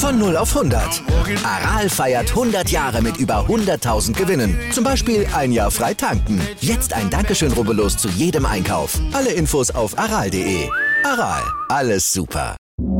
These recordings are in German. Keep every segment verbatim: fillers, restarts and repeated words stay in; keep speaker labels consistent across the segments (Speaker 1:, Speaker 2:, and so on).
Speaker 1: Von null auf hundert. Aral feiert hundert Jahre mit über hunderttausend Gewinnen. Zum Beispiel ein Jahr frei tanken. Jetzt ein Dankeschön, rubbellos zu jedem Einkauf. Alle Infos auf aral punkt de. Aral, alles super.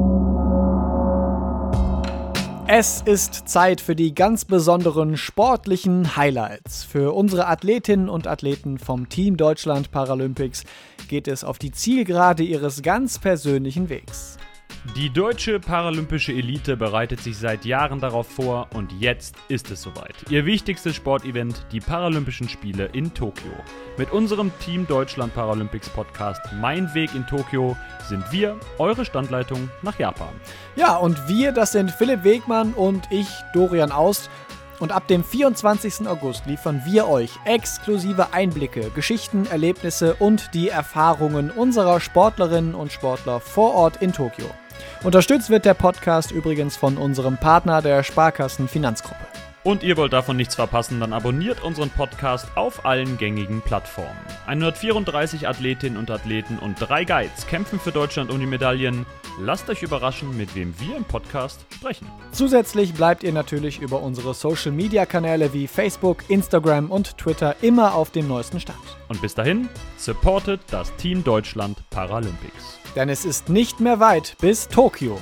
Speaker 2: Es ist Zeit für die ganz besonderen sportlichen Highlights. Für unsere Athletinnen und Athleten vom Team Deutschland Paralympics geht es auf die Zielgerade ihres ganz persönlichen Wegs.
Speaker 3: Die deutsche paralympische Elite bereitet sich seit Jahren darauf vor und jetzt ist es soweit. Ihr wichtigstes Sportevent, die Paralympischen Spiele in Tokio. Mit unserem Team Deutschland Paralympics Podcast Mein Weg in Tokio sind wir eure Standleitung nach Japan.
Speaker 2: Ja, und wir, das sind Philipp Wegmann und ich, Dorian Aust. Und ab dem vierundzwanzigsten August liefern wir euch exklusive Einblicke, Geschichten, Erlebnisse und die Erfahrungen unserer Sportlerinnen und Sportler vor Ort in Tokio. Unterstützt wird der Podcast übrigens von unserem Partner, der Sparkassen Finanzgruppe.
Speaker 3: Und ihr wollt davon nichts verpassen, dann abonniert unseren Podcast auf allen gängigen Plattformen. hundertvierunddreißig Athletinnen und Athleten und drei Guides kämpfen für Deutschland um die Medaillen. Lasst euch überraschen, mit wem wir im Podcast sprechen.
Speaker 2: Zusätzlich bleibt ihr natürlich über unsere Social-Media-Kanäle wie Facebook, Instagram und Twitter immer auf dem neuesten Stand.
Speaker 3: Und bis dahin, supportet das Team Deutschland Paralympics.
Speaker 2: Denn es ist nicht mehr weit bis Tokio.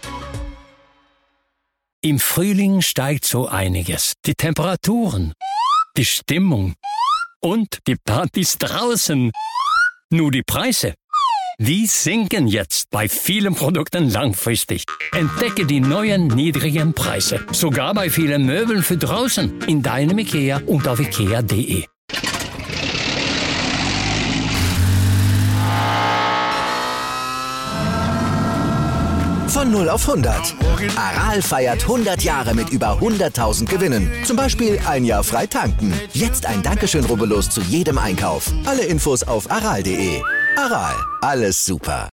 Speaker 4: Im Frühling steigt so einiges. Die Temperaturen, die Stimmung und die Partys draußen. Nur die Preise, die sinken jetzt bei vielen Produkten langfristig. Entdecke die neuen niedrigen Preise. Sogar bei vielen Möbeln für draußen. In deinem IKEA und auf ikea punkt de.
Speaker 1: Von null auf hundert. Aral feiert hundert Jahre mit über hunderttausend Gewinnen. Zum Beispiel ein Jahr frei tanken. Jetzt ein Dankeschön, rubbellos zu jedem Einkauf. Alle Infos auf aral punkt de. Aral, alles super.